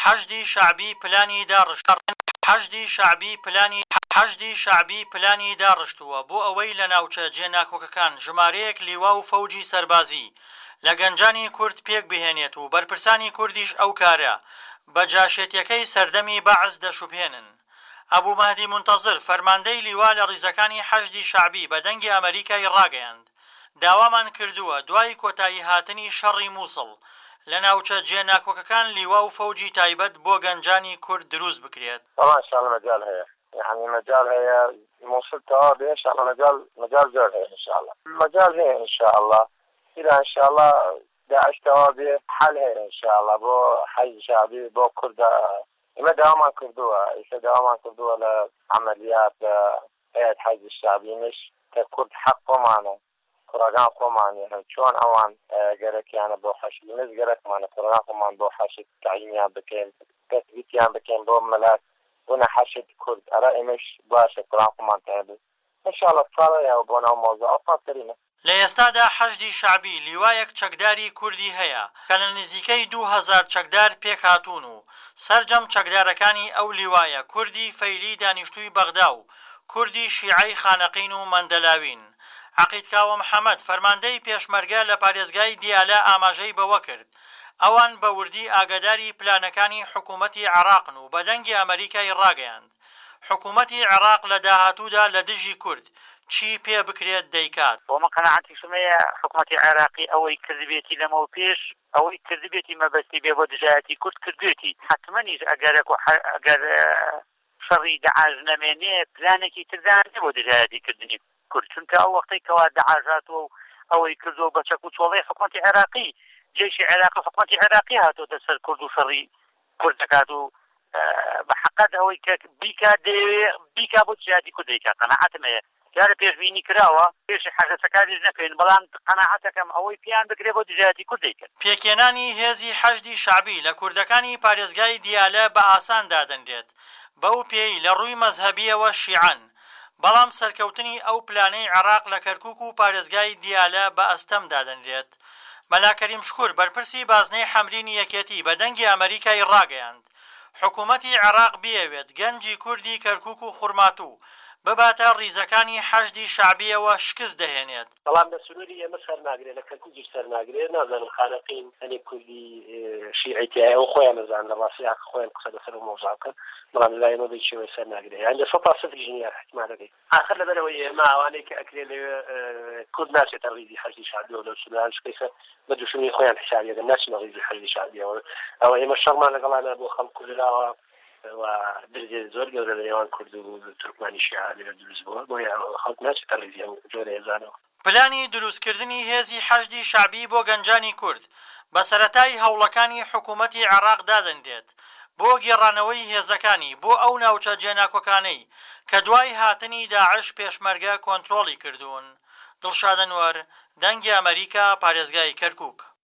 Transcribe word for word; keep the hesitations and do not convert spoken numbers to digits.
حەشدی شعبی پلانی داڕشت حەشدی شعبی پلانی حەشدی شعبی پلانی داڕشتووە بۆ ئەوەی لە ناوچە جێناکۆکەکان ژمارەیەک لیوا و فەوجی سەربازی لە گەنجانی کورد پێک بهێنێت و بەرپرسانی کوردیش ئەو کارە بە جاشێتیەکەی سەردەمی بەعز دەشوبهێنن. ئەبوو مەهدی منتەزر فەرماندەی لیوا لە ڕیزەکانی حەشدی شعبی بە دەنگی ئەمریکای ڕاگەیاند. داوامان کردووە دوای کۆتایی هاتنی شەڕی مووسڵ لە ناوچە جێناکۆکەکان لیوا و فەوجی تایبەت بۆ گەنجانی کورد دروست بکرێت. طبعا ان شاء الله مجال هەیە، يعني مجال هەیە مووسڵ تەواو بێ، ان شاء الله مجال مجال زۆر هەیە، ان شاء الله مجال هەیە، ان شاء الله إذا ان شاء الله داعش تەواو بێ حل هەیە، ان شاء الله بۆ حەشدی شعبی بۆ کوردا ئێمە داوامان کردووە، ئیشە داوامان کردووە لە عملیات لە هەیەت حەشدی شعبی مش کە کورد حەق خۆمانە کوڕەکان خۆمانیان چۆن ئەوان گەرەکیانە بۆ حەشد مز گەرەکمانە کوڕەکان خۆمان بۆ حەشد تعیینیان بکەین تەثبیتیان بکەین بۆ مەلات بۆنە حەشد کورد ئەرە ئێمەش باشە کوڕەکان خۆمان تێبێت ان شاء الله ساڵەیە بۆ ناو مۆزوع ئەفاترینە. لە ئێستادا حەشدی شعبی لیوایەک چەکداری کوردی هەیە کە لە نزیکەی دوو هەزار چەکدار پێک هاتوون و سەرجەم چەکدارەکانی ئەو لیوایە کوردی فەیلی دانیشتووی بەغدا و کوردی شیعەی خانەقین و مەندەلاوین. عەقیدکاوە محەممەد فەرماندەی پێشمەرگە لە پارێزگای دیالە ئاماژەی بەوە کرد ئەوان بە وردی ئاگاداری پلانەکانی حکوومەتی عێراقن و بە دەنگی ئەمریکای ڕاگەیاند. حکوومەتی عێراق لە داهاتوودا لە دژی کورد چی پێ بکرێت دەیکات. بۆمە قەناعەتی شمەیە حکوومەتی عێراقی ئەوەی کردبێتی لەمەوە پێش ئەوەی کردبێتی مەبەستی بێ بۆ دژایەتی کورد کردوێتی حتممەنیش ئەگەرێک ئەگەر شەڕی دەعاژ نەمێنێ پلانێکی تردانێ بۆ دژایەتیکردنی کورد، چونکە ئەو وەختەی کەوا دەعاژاتوە و ئەوەی کردو بە چەک و چۆڵەی حکوومەتی عێراقی جێشی عێراقی حکوومەتی عێراقی هاتۆتە سەر کورد و شەڕی کورد دەکات و بە حەقەت ئەوەی کە بیکا دەوێ بیکا بۆ دژایەتی کورد دەیکات. قەناعەتم هەیە یارە پێشبینی کراوە پێشی حەجەسەکانیش نەکەین، بەڵام قەناعەتەکەم ئەوەی پیان بکرێ بۆ دژایەتی کورد دەیکات. پێکێنانی هێزی حەشدی شعبی لە کوردەکانی پارێزگای دیالە بە ئاسان دادەنرێت بەو پێی لە ڕووی مەزهەبیەوە شیعەن، بەڵام سەرکەوتنی ئەو پلانەی عێراق لە کەرکووک و پارێزگای دیالە بە ئەستەم دادەنرێت. مەلا کەریم شکوور بەرپرسی بازنەی حەمرینی یەکێتی بە دەنگی ئەمریکای ڕاگەیاند حکوومەتی عێراق بیەوێت گەنجی کوردی کەرکووک و خوڕماتوو بباتە ڕیزەکانی حەشدی شعبیەوە شکست دەهێنێت. بەڵام لە سنووری ئێمە سەرناگرێت، لە کەرکووکیش سەرناگرێت، نازانم خانەقین هەنێ کوردی شیعەتی ئەو خۆیان نەزان لە ڕاستی حق خۆیان قسە لەسەر مۆزاکە، بەڵام لەلایەنەوە دەیچێوە سەرناگرێت، یان لە سەد پاسەد ژنیار احتیمالەکەی ئاخر لەبەرەوەی ئێمە ئەوانەی کە ئەکرێ لەوێ کورد ناچێتە ڕیزی حەشدی شعبیەوە لەو سودان شکەیسە بە دوشمنی خۆیان حسابیەکەن ناچنە ڕیزی حەشدی شعبیەوە. ئەوە ئێمە شەڕمان لەگەڵانە بۆ خەڵکو لەلاوە و درجێ زۆر گەورە لە نێوان کورد و تورکمانی شیعە لێرە دروست بووە، بۆیە خەڵک ناچێتە ڕیزی ئەو جۆرە هێزانەوە. پلانی دروستکردنی هێزی حەشدی شعبی بۆ گەنجانی کورد بە سەرەتای هەوڵەکانی حکوومەتی عێراق دادەنرێت بۆ گێڕانەوەی هێزەکانی بۆ ئەو ناوچە جێناکۆکانەی کە دوای هاتنی داعش پێشمەرگە کۆنتڕۆڵی کردوون. دڵشاد ئەنوەر، دەنگی ئەمریکا، پارێزگای کەرکووک.